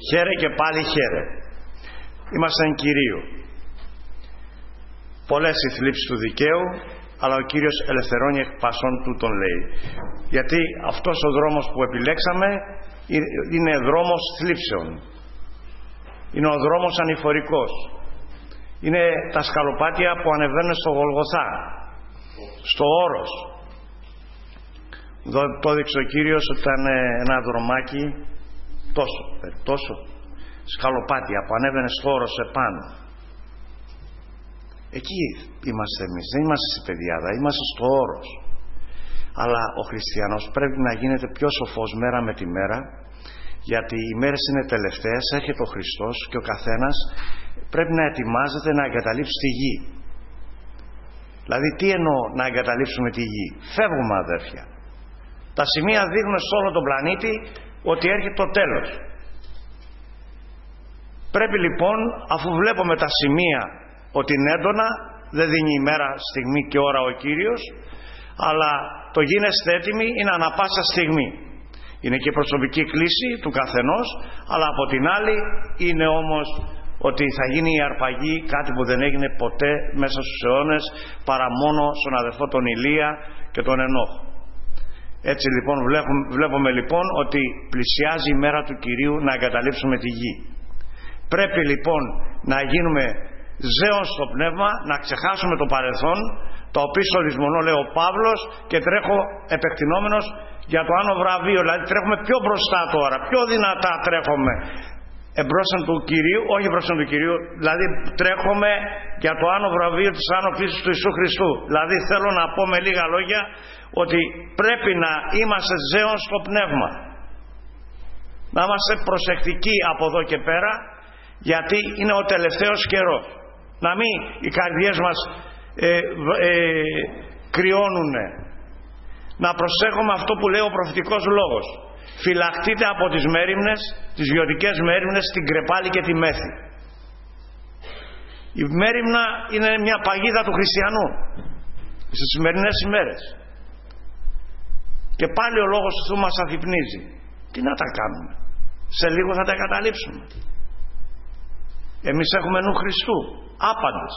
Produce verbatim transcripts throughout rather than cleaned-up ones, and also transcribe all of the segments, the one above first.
Χαίρε και πάλι χαίρε. Είμαστε εν Κυρίου. Πολλές οι θλίψεις του δικαίου, αλλά ο Κύριος ελευθερώνει εκ πασών του, τον λέει. Γιατί αυτός ο δρόμος που επιλέξαμε είναι δρόμος θλίψεων. Είναι ο δρόμος ανηφορικός. Είναι τα σκαλοπάτια που ανεβαίνουν στο Γολγοθά, στο όρος. Εδώ το έδειξε ο Κύριος ότι ήταν ένα δρομάκι τόσο, τόσο σκαλοπάτια που ανέβαινε στο όρος επάνω. Εκεί είμαστε εμείς, δεν είμαστε στη πεδιάδα, είμαστε στο όρος. Αλλά ο χριστιανός πρέπει να γίνεται πιο σοφός μέρα με τη μέρα, γιατί οι μέρες είναι τελευταίες, έρχεται ο Χριστός και ο καθένας πρέπει να ετοιμάζεται να εγκαταλείψει τη γη. Δηλαδή τι εννοώ να εγκαταλείψουμε τη γη? Φεύγουμε, αδέρφια. Τα σημεία δείχνουν σε όλο τον πλανήτη ότι έρχεται το τέλος. Πρέπει λοιπόν, αφού βλέπουμε τα σημεία ότι είναι έντονα, δεν δίνει ημέρα, στιγμή και ώρα ο Κύριος, αλλά το γίνεστε έτοιμοι είναι ανα πάσα στιγμή. Είναι και η προσωπική κλίση του καθενός, αλλά από την άλλη είναι όμως ότι θα γίνει η αρπαγή, κάτι που δεν έγινε ποτέ μέσα στους αιώνες, παρά μόνο στον αδερφό τον Ηλία και τον Ενόχ. Έτσι λοιπόν βλέπουμε, βλέπουμε λοιπόν ότι πλησιάζει η μέρα του Κυρίου να εγκαταλείψουμε τη γη. Πρέπει λοιπόν να γίνουμε ζέον στο πνεύμα, να ξεχάσουμε το παρελθόν, το οποίο λησμονώ, λέει ο Παύλος, και τρέχω επεκτηνόμενος για το άνω βραβείο. Δηλαδή τρέχουμε πιο μπροστά τώρα, πιο δυνατά τρέχουμε εμπρόσθεν του Κυρίου, όχι μπρόσθεν του Κυρίου, δηλαδή τρέχουμε για το άνω βραβείο της άνω κλήσης του Ιησού Χριστού. Δηλαδή θέλω να πω με λίγα λόγια ότι πρέπει να είμαστε ζέον στο πνεύμα, να είμαστε προσεκτικοί από εδώ και πέρα, γιατί είναι ο τελευταίος καιρός. Να μην οι καρδιές μας ε, ε, κρυώνουν. Να προσέχουμε αυτό που λέει ο προφητικός λόγος. Φυλαχτείτε από τις μέριμνες, τις βιωτικές μέριμνες, την κρεπάλη και τη μέθη. Η μέριμνα είναι μια παγίδα του χριστιανού στις σημερινές ημέρες. Και πάλι ο λόγος του Θεού μας αφυπνίζει. Τι να τα κάνουμε? Σε λίγο θα τα εγκαταλείψουμε. Εμείς έχουμε νου Χριστού, άπαντες.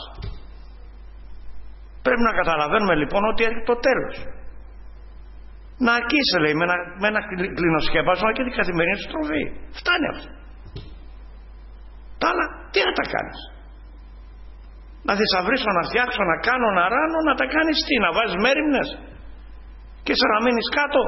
Πρέπει να καταλαβαίνουμε λοιπόν ότι έρχεται το τέλος. Να αρκείσαι, λέει, με ένα, με ένα κλινοσκέπασμα και την καθημερινή σου τροφή. Φτάνει αυτό. Τα άλλα τι να τα κάνεις? Να θησαυρίσω, να φτιάξω, να κάνω, να ράνω, να τα κάνεις τι? Να βάζεις μέριμνες και σε να μείνεις κάτω?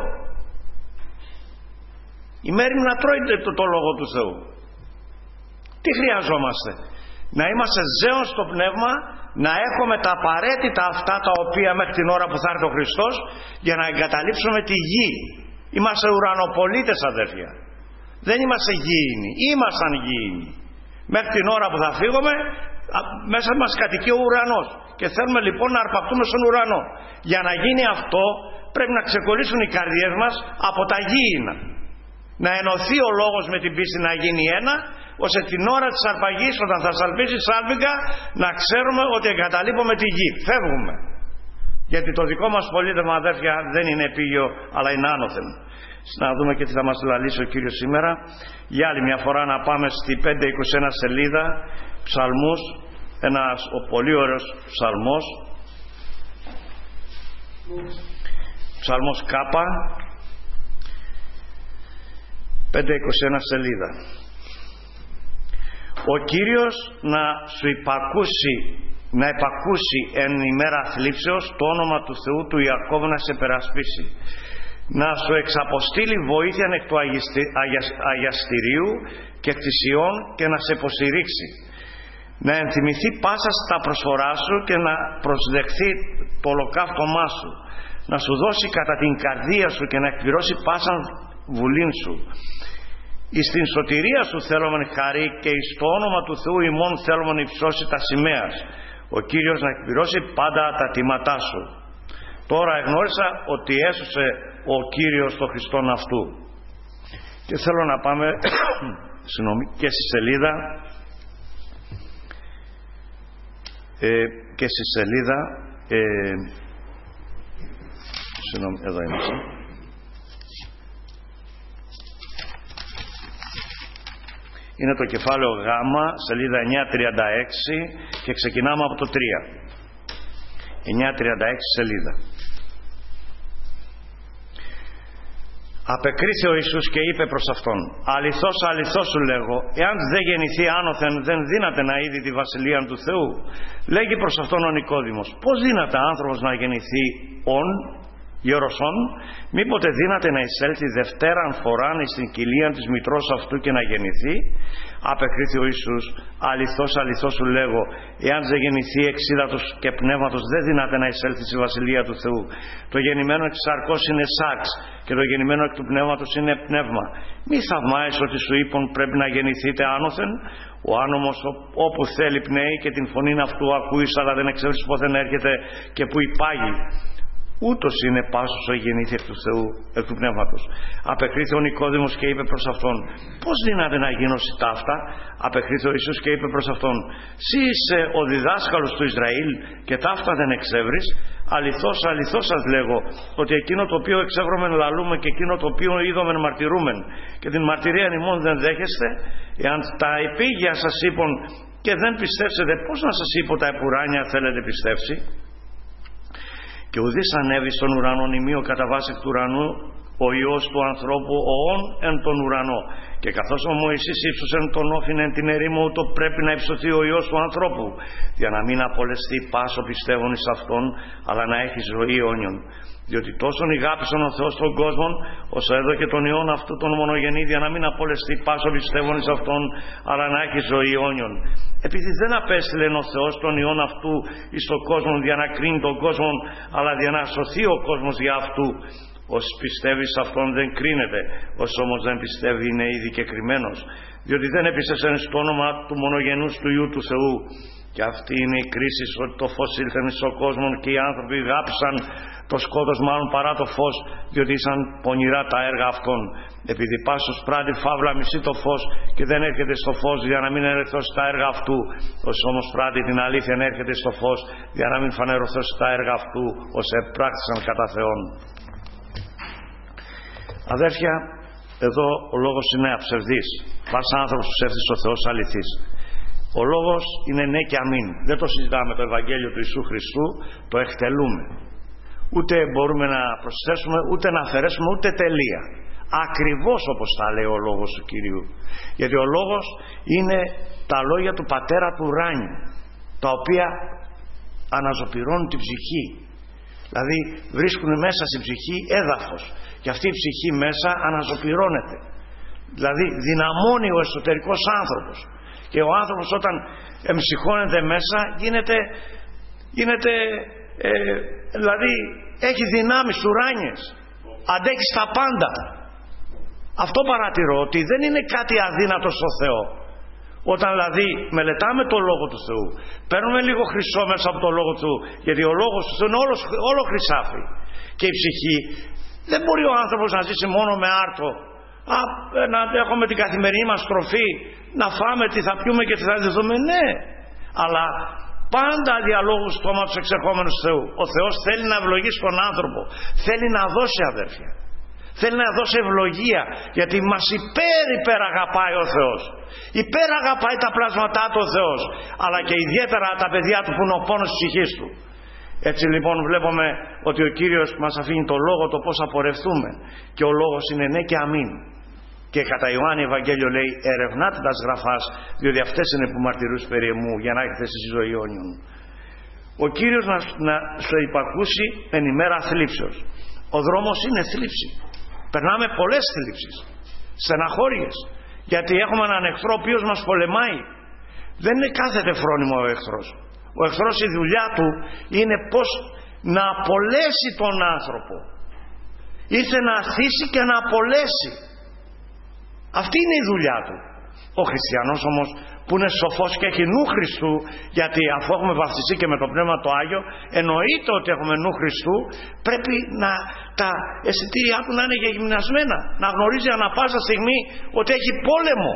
Η μέριμνα τρώει το, το λόγο του Θεού. Τι χρειαζόμαστε? Να είμαστε ζέον στο πνεύμα, να έχουμε τα απαραίτητα αυτά τα οποία μέχρι την ώρα που θα έρθει ο Χριστός, για να εγκαταλείψουμε τη γη. Είμαστε ουρανοπολίτες, αδέρφια. Δεν είμαστε γήινοι. Ήμασταν γήινοι. Μέχρι την ώρα που θα φύγουμε, μέσα μας κατοικεί ο ουρανός. Και θέλουμε λοιπόν να αρπακτούμε στον ουρανό. Για να γίνει αυτό πρέπει να ξεκολλήσουν οι καρδιές μας από τα γήινα. Να ενωθεί ο λόγος με την πίστη, να γίνει ένα, ώστε την ώρα της αρπαγής, όταν θα σαλπίσει σάλπιγγα, να ξέρουμε ότι εγκαταλείπουμε τη γη. Φεύγουμε. Γιατί το δικό μας πολίτευμα, αδέρφια, δεν είναι επίγειο, αλλά είναι άνωθεν. Να δούμε και τι θα μας λαλήσει ο Κύριος σήμερα. Για άλλη μια φορά να πάμε στη πεντακόσια είκοσι ένα σελίδα, ψαλμούς, ένας ο πολύ ωραίος ψαλμός, ψαλμός Κάπα, πεντακόσια είκοσι ένα σελίδα. Ο Κύριος να σου υπακούσει, να υπακούσει εν ημέρα θλίψεως, το όνομα του Θεού του Ιακώβ να σε περασπίσει, να σου εξαποστείλει βοήθεια εκ του αγιστη, αγιασ, αγιαστηρίου και εκ της Ιών και να σε υποστηρίξει, να ενθυμηθεί πάσα στα προσφορά σου και να προσδεχθεί το ολοκαύτωμά σου, να σου δώσει κατά την καρδία σου και να εκπληρώσει πάσαν βουλήν σου. Εις την σωτηρία σου θέλομεν χαρί και εις το όνομα του Θεού ημών θέλομεν υψώσει τα σημαίας. Ο Κύριος να εκπληρώσει πάντα τα τιματά σου. Τώρα εγνώρισα ότι έσωσε ο Κύριος το Χριστόν αυτού. Και θέλω να πάμε και στη σελίδα ε, και στη σελίδα ε, συγγνώμη, εδώ είμαστε. Είναι το κεφάλαιο Γ, σελίδα εννιακόσια τριάντα έξι και ξεκινάμε από το τρία. εννιακόσια τριάντα έξι σελίδα. Απεκρίθη ο Ιησούς και είπε προς αυτόν: αληθώς, αληθώς σου λέγω, εάν δεν γεννηθεί άνωθεν, δεν δύναται να είδει τη βασιλεία του Θεού. Λέγει προς αυτόν ο Νικόδημος: πώς δύναται άνθρωπος να γεννηθεί ον, γεροσόν, μήποτε δύναται να εισέλθει δευτέραν φοράν στην κοιλία της μητρός αυτού και να γεννηθεί. Απεκρίθη ο Ιησούς: αληθώς, αληθώς σου λέγω, εάν δεν γεννηθεί εξ ύδατος και πνεύματος, δεν δύναται να εισέλθει στη βασιλεία του Θεού. Το γεννημένο εξ σαρκός είναι σάξ, και το γεννημένο εκ του πνεύματος είναι πνεύμα. Μη θαυμάεις ότι σου είπων πρέπει να γεννηθείτε άνωθεν. Ο άνομος όπου θέλει πνέει και την φωνή αυτού ακούεις, αλλά δεν ξέρεις πότε έρχεται και που υπάγει. Ούτως είναι πάσος ο γεννήθη εκ του Θεού, εκ του πνεύματος. Απεκρίθη ο Νικόδημος και είπε προς αυτόν: πώς δύναται να γίνωσι ταύτα? Απεκρίθη ο Ιησούς και είπε προς αυτόν: σύ είσαι ο διδάσκαλος του Ισραήλ και ταύτα δεν εξεύρεις? Αληθώς, αληθώς σας λέγω, ότι εκείνο το οποίο εξεύρωμεν λαλούμε και εκείνο το οποίο είδομεν μαρτυρούμεν, και την μαρτυρία ημών δεν δέχεστε. Εάν τα επίγεια σας είπων και δεν πιστεύσετε, πώς να σας είπω τα επουράνια θέλετε πιστεύσει? Και ουδής ανέβη στον ουρανό ημείο κατά βάση εκ του ουρανού ο Υιός του ανθρώπου οών εν τον ουρανό. Και καθώς ο Μωυσής ύψωσεν τον όφιν εν την ερήμο, ούτω πρέπει να υψωθεί ο Υιός του ανθρώπου, για να μην απολεστεί πάσο πιστεύων εις αυτόν, αλλά να έχει ζωή αιώνιον. Διότι τόσον ηγάπησον ο Θεός τον κόσμον, όσο έδωκε τον Υιόν αυτού τον μονογενή, για να μην απολεστεί πάσο πιστεύων εις αυτόν, αλλά να έχει ζωή αιώνιον. Επειδή δεν απέστειλε ο Θεός τον Υιόν αυτού εις τον κόσμο για να κρίνει τον κόσμο, αλλά για να σωθεί ο κόσμος για αυτού. Όσοι πιστεύει σε αυτόν δεν κρίνεται, όσοι όμως δεν πιστεύει είναι ήδη και κρυμμένος, διότι δεν έπιστευσεν στο όνομα του μονογενούς του Υιού του Θεού. Και αυτή είναι η κρίση, ότι το φως ήλθεν στον κόσμο και οι άνθρωποι γάψαν το σκότος μάλλον παρά το φως, διότι ήσαν πονηρά τα έργα αυτών. Επειδή πάσος πράττει φαύλα μισεί το φως και δεν έρχεται στο φως για να μην ερεθώσει τα έργα αυτού. Όσοι όμως πράττει την αλήθεια έρχεται στο φως για να μην φανερωθώσει τα έργα αυτού, όσοι επράχθησαν κατά Θεόν. Αδέρφια, εδώ ο λόγος είναι αψευδής. Πας άνθρωπος που ψεύδεις ο Θεός αληθής. Ο λόγος είναι ναι και αμήν. Δεν το συζητάμε το Ευαγγέλιο του Ιησού Χριστού, το εκτελούμε. Ούτε μπορούμε να προσθέσουμε, ούτε να αφαιρέσουμε, ούτε τελεία. Ακριβώς όπως τα λέει ο λόγος του Κυρίου. Γιατί ο λόγος είναι τα λόγια του Πατέρα του ουράνιου, τα οποία αναζωπυρώνουν την ψυχή. Δηλαδή βρίσκουν μέσα στην ψυχή έδαφος, και αυτή η ψυχή μέσα αναζωπυρώνεται. Δηλαδή δυναμώνει ο εσωτερικός άνθρωπος, και ο άνθρωπος όταν εμψυχώνεται μέσα γίνεται, γίνεται ε, δηλαδή έχει δυνάμεις ουράνιες, αντέχει στα πάντα. Αυτό παρατηρώ, ότι δεν είναι κάτι αδύνατο στο Θεό. Όταν δηλαδή μελετάμε το Λόγο του Θεού, παίρνουμε λίγο χρυσό μέσα από το Λόγο του Θεού, γιατί ο Λόγος του Θεού είναι όλο, όλο χρυσάφι, και η ψυχή δεν μπορεί ο άνθρωπος να ζήσει μόνο με άρτο. Α, να έχουμε την καθημερινή μας τροφή, να φάμε τι θα πιούμε και τι θα διδούμε, ναι, αλλά πάντα διαλόγου στόματος εξερχόμενος του Θεού. Ο Θεός θέλει να ευλογήσει τον άνθρωπο, θέλει να δώσει, αδέρφια, θέλει να δώσει ευλογία, γιατί μας υπέρ υπέρ αγαπάει ο Θεός, υπέρ αγαπάει τα πλάσματά του ο Θεός, αλλά και ιδιαίτερα τα παιδιά του που είναι ο πόνος της ψυχής του. Έτσι λοιπόν βλέπουμε ότι ο Κύριος μας αφήνει το λόγο, το πώς απορρευτούμε, και ο λόγος είναι ναι και αμήν. Και κατά Ιωάννη Ευαγγέλιο λέει: ερευνάτε τας γραφάς, διότι αυτές είναι που μαρτυρούς περί εμού, για να έχετε στη ζωή αιώνιον. Ο Κύριος να, να σε υπακούσει εν ημέρα θλίψεως. Ο δρόμος είναι θλίψη. Περνάμε πολλές θλίψεις, στεναχώριες, γιατί έχουμε έναν εχθρό ο οποίος μας πολεμάει. Δεν είναι κάθεται φρόνιμο ο εχθρός. Ο εχθρός, η δουλειά του είναι πως να απολέσει τον άνθρωπο. Ήρθε να αθήσει και να απολέσει. Αυτή είναι η δουλειά του. Ο χριστιανός όμως που είναι σοφός και έχει νου Χριστού, γιατί αφού έχουμε βαφτιστεί και με το Πνεύμα το Άγιο, εννοείται ότι έχουμε νου Χριστού, πρέπει να τα αισθητήριά του να είναι γυμνασμένα, να γνωρίζει ανά πάσα στιγμή ότι έχει πόλεμο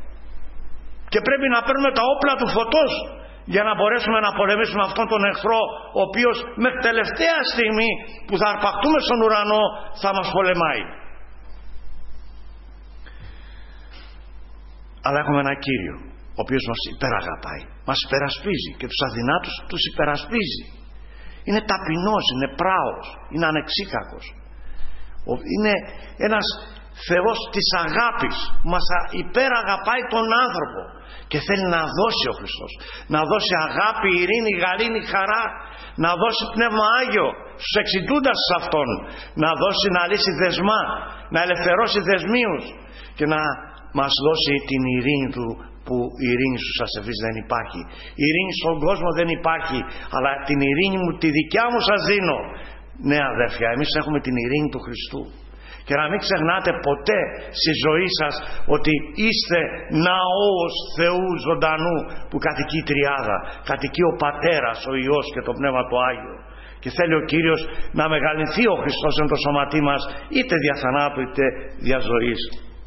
και πρέπει να παίρνουμε τα όπλα του φωτός για να μπορέσουμε να πολεμήσουμε αυτόν τον εχθρό, ο οποίος μέχρι τελευταία στιγμή που θα αρπαχτούμε στον ουρανό θα μας πολεμάει. Αλλά έχουμε ένα Κύριο ο οποίος μας υπεραγαπάει, μας υπερασπίζει και τους αδυνάτους τους υπερασπίζει. Είναι ταπεινός, είναι πράος, είναι ανεξίκακος. Είναι ένας Θεός της αγάπης, μας υπεραγαπάει τον άνθρωπο και θέλει να δώσει ο Χριστός, να δώσει αγάπη, ειρήνη, γαλήνη, χαρά, να δώσει Πνεύμα Άγιο στους εξητούντας σε Αυτόν, να δώσει, να λύσει δεσμά, να ελευθερώσει δεσμίους και να μας δώσει την ειρήνη Του, που η ειρήνη στους ασεβείς δεν υπάρχει. Η ειρήνη στον κόσμο δεν υπάρχει, αλλά την ειρήνη μου, τη δικιά μου σας δίνω. Ναι αδέρφια, εμείς έχουμε την ειρήνη του Χριστού. Και να μην ξεχνάτε ποτέ στη ζωή σας ότι είστε ναός Θεού ζωντανού που κατοικεί η Τριάδα. Κατοικεί ο Πατέρας, ο Υιός και το Πνεύμα το Άγιο. Και θέλει ο Κύριος να μεγαλυνθεί ο Χριστός εν το σώματί μας, είτε δια θανάτου είτε δια ζωής.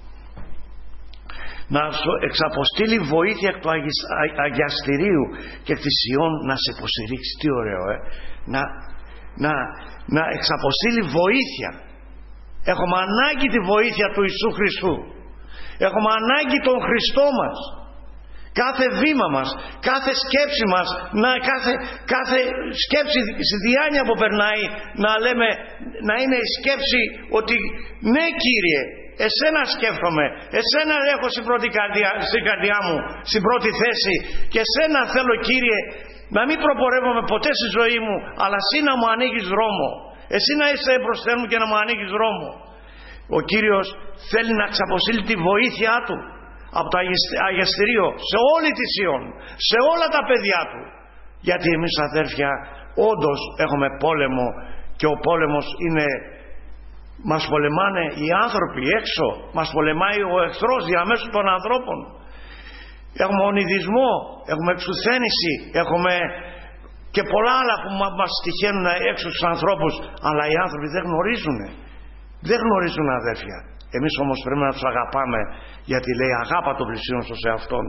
Να σου εξαποστείλει βοήθεια εκ του αγιαστηρίου και εκ της Ιών να σε υποστηρίξει. Τι ωραίο, ε! Να, να, να εξαποστείλει βοήθεια. Έχουμε ανάγκη τη βοήθεια του Ιησού Χριστού. Έχουμε ανάγκη τον Χριστό μας. Κάθε βήμα μας, κάθε σκέψη μας, να, κάθε, κάθε σκέψη στη διάνοια που περνάει, να λέμε, να είναι η σκέψη ότι ναι Κύριε, εσένα σκέφτομαι, εσένα έχω στην πρώτη καρδιά, στην καρδιά μου, στην πρώτη θέση, και εσένα θέλω Κύριε, να μην προπορεύομαι ποτέ στη ζωή μου, αλλά εσύ να μου ανοίγεις δρόμο, εσύ να είσαι μπροστά μου και να μου ανοίγεις δρόμο. Ο Κύριος θέλει να ξαποστείλει τη βοήθειά Του από το αγιαστηρίο σε όλη τη Ιών, σε όλα τα παιδιά Του, γιατί εμείς αδέρφια όντως έχουμε πόλεμο, και ο πόλεμος είναι, μας πολεμάνε οι άνθρωποι έξω, μας πολεμάει ο εχθρός διαμέσου των ανθρώπων. Έχουμε ονειδισμό, έχουμε εξουθένηση, έχουμε και πολλά άλλα που μας τυχαίνουν έξω στους ανθρώπους, αλλά οι άνθρωποι δεν γνωρίζουν. Δεν γνωρίζουν αδέρφια. Εμείς όμως πρέπει να τους αγαπάμε, γιατί λέει αγάπα τον πλησίον σου σε Αυτόν.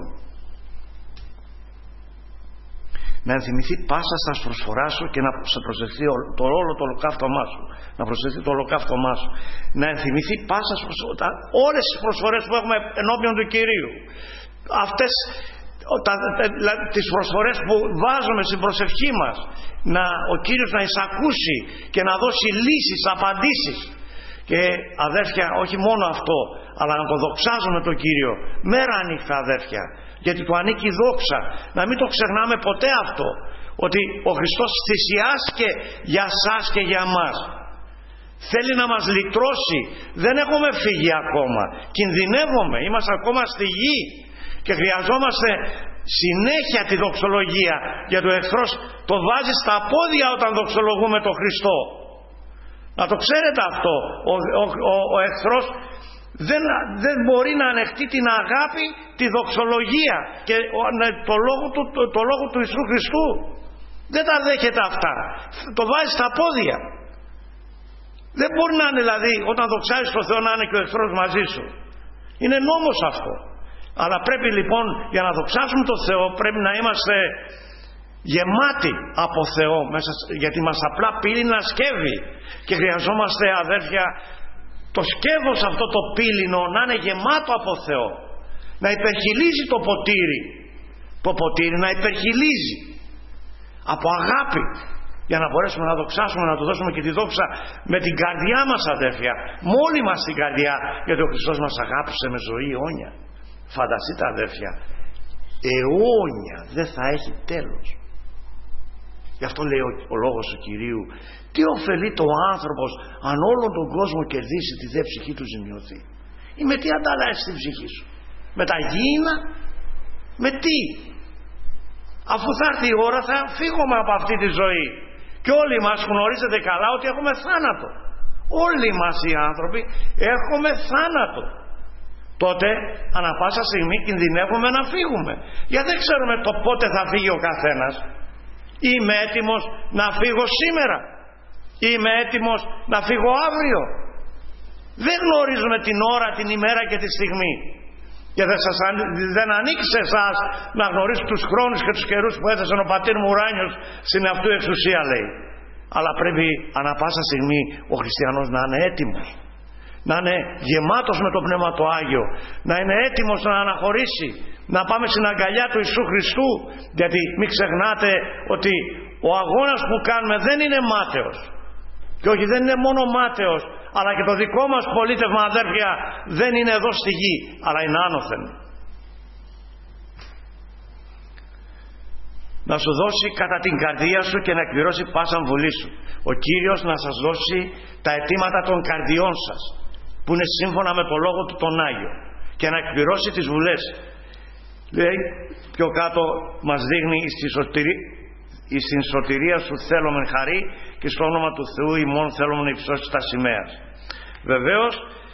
Να ενθυμηθεί πάσα στα προσφορά σου και να σε προσδεχθεί το όλο το ολοκαύτωμά σου. Να προσδεχθεί το ολοκαύτωμά σου. Να ενθυμηθεί πάσα όλες τις προσφορές που έχουμε ενώπιον του Κυρίου. Αυτές τα, τα, τις προσφορές που βάζουμε στην προσευχή μας, να, ο Κύριος να εισακούσει και να δώσει λύσεις, απαντήσεις. Και αδέρφια, όχι μόνο αυτό, αλλά να το δοξάζουμε τον Κύριο μέρα νύχτα αδέρφια, γιατί του ανήκει η δόξα. Να μην το ξεχνάμε ποτέ αυτό, ότι ο Χριστός θυσιάστηκε για σας και για μας. Θέλει να μας λυτρώσει. Δεν έχουμε φύγει ακόμα, κινδυνεύουμε, είμαστε ακόμα στη γη και χρειαζόμαστε συνέχεια τη δοξολογία, γιατί ο εχθρός το βάζει στα πόδια όταν δοξολογούμε τον Χριστό. Να το ξέρετε αυτό. Ο, ο, ο, ο εχθρός δεν, δεν μπορεί να ανεχτεί την αγάπη, τη δοξολογία και το λόγο του, το, το λόγο του Ιησού Χριστού. Δεν τα δέχεται αυτά. Το βάζει στα πόδια. Δεν μπορεί να είναι, δηλαδή όταν δοξάζεις τον Θεό, να είναι και ο εχθρός μαζί σου. Είναι νόμος αυτό. Αλλά πρέπει λοιπόν, για να δοξάσουμε τον Θεό, πρέπει να είμαστε γεμάτοι από Θεό μέσα, γιατί μας απλά πύληνα σκεύη και χρειαζόμαστε αδέρφια το σκεύος αυτό το πύληνο να είναι γεμάτο από Θεό, να υπερχιλίζει το ποτήρι, το ποτήρι να υπερχιλίζει από αγάπη, για να μπορέσουμε να δοξάσουμε, να του δώσουμε και τη δόξα με την καρδιά μας αδέρφια, με όλη μας την καρδιά, γιατί ο Χριστός μας αγάπησε με ζωή αιώνια. Φανταστείτε αδέρφια, αιώνια, δεν θα έχει τέλος. Γι' αυτό λέει ο, ο λόγος του Κυρίου, τι ωφελεί το άνθρωπος αν όλον τον κόσμο κερδίσει, τη δε ψυχή του ζημιωθεί? Ή με τι ανταλλάσσεις την ψυχή σου? Με τα γήινα? Με τι? Αφού θα έρθει η ώρα θα φύγουμε από αυτή τη ζωή. Και όλοι μας γνωρίζετε καλά ότι έχουμε θάνατο. Όλοι μας οι άνθρωποι έχουμε θάνατο. Τότε ανά πάσα στιγμή κινδυνεύουμε να φύγουμε, γιατί δεν ξέρουμε το πότε θα φύγει ο καθένας. Είμαι έτοιμος να φύγω σήμερα, είμαι έτοιμος να φύγω αύριο. Δεν γνωρίζουμε την ώρα, την ημέρα και τη στιγμή, και δεν, σας, δεν ανήκει σε εσάς να γνωρίσετε τους χρόνους και τους καιρούς που έθεσε ο Πατήρ μου ουράνιος στην αυτού εξουσία, λέει. Αλλά πρέπει ανά πάσα στιγμή ο χριστιανός να είναι έτοιμος, να είναι γεμάτος με το Πνεύμα το Άγιο, να είναι έτοιμος να αναχωρήσει, να πάμε στην αγκαλιά του Ιησού Χριστού, γιατί μην ξεχνάτε ότι ο αγώνας που κάνουμε δεν είναι μάταιος, και όχι δεν είναι μόνο μάταιος, αλλά και το δικό μας πολίτευμα, αδέρφια, δεν είναι εδώ στη γη, αλλά είναι άνωθεν. Να σου δώσει κατά την καρδία σου και να εκπληρώσει πάσα βουλή σου. Ο Κύριος να σας δώσει τα αιτήματα των καρδιών σας, που είναι σύμφωνα με το Λόγο του τον Άγιο, και να εκπληρώσει τις βουλές. Λέει πιο κάτω, μας δείχνει στη σωτηρία, στην σωτηρία σου θέλομεν χαρί, και στο όνομα του Θεού ημών θέλομεν να υψώσεις τα σημαίας. Βεβαίως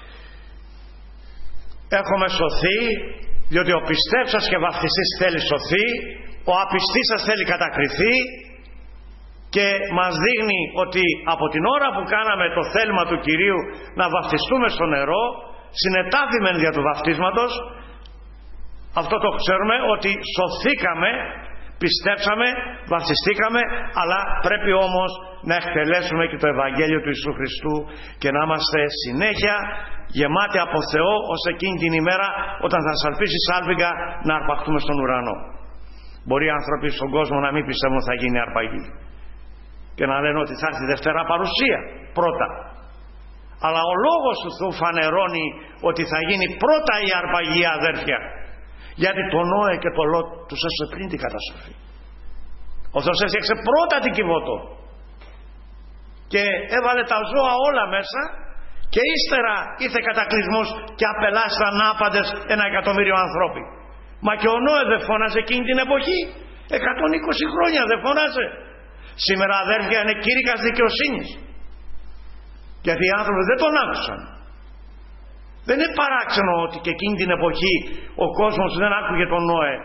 έχουμε σωθεί, διότι ο πιστεύσας και βαφτιστής θέλει σωθεί, ο απιστής σας θέλει κατακριθεί, και μας δείχνει ότι από την ώρα που κάναμε το θέλημα του Κυρίου να βαφτιστούμε στο νερό, συνετάφημεν δια του βαφτίσματος, αυτό το ξέρουμε, ότι σωθήκαμε, πιστέψαμε, βαφτιστήκαμε, αλλά πρέπει όμως να εκτελέσουμε και το Ευαγγέλιο του Ιησού Χριστού και να είμαστε συνέχεια γεμάτοι από Θεό, ως εκείνη την ημέρα όταν θα σαλπίσει σάλπιγγα να αρπαχτούμε στον ουρανό. Μπορεί οι άνθρωποι στον κόσμο να μην πιστεύουν ότι θα γίνει αρπαγή και να λένε ότι θα έρθει Δευτέρα παρουσία πρώτα, αλλά ο Λόγος του Θεού φανερώνει ότι θα γίνει πρώτα η αρπαγή, αδέρφια, γιατί το Νόε και το Λότ τους έσωσε πριν την καταστροφή. Ο Θεός έφτιαξε πρώτα την Κιβωτό και έβαλε τα ζώα όλα μέσα, και ύστερα ήρθε κατακλυσμός και απελάστηκαν άπαντες ένα εκατομμύριο ανθρώποι. Μα και ο Νόε δεν φώναζε εκείνη την εποχή? εκατόν είκοσι χρόνια δεν φώναζε? Σήμερα, αδέρφια, είναι κήρυκας δικαιοσύνης, γιατί οι άνθρωποι δεν τον άκουσαν. Δεν είναι παράξενο ότι και εκείνη την εποχή ο κόσμος δεν άκουγε τον Νόε.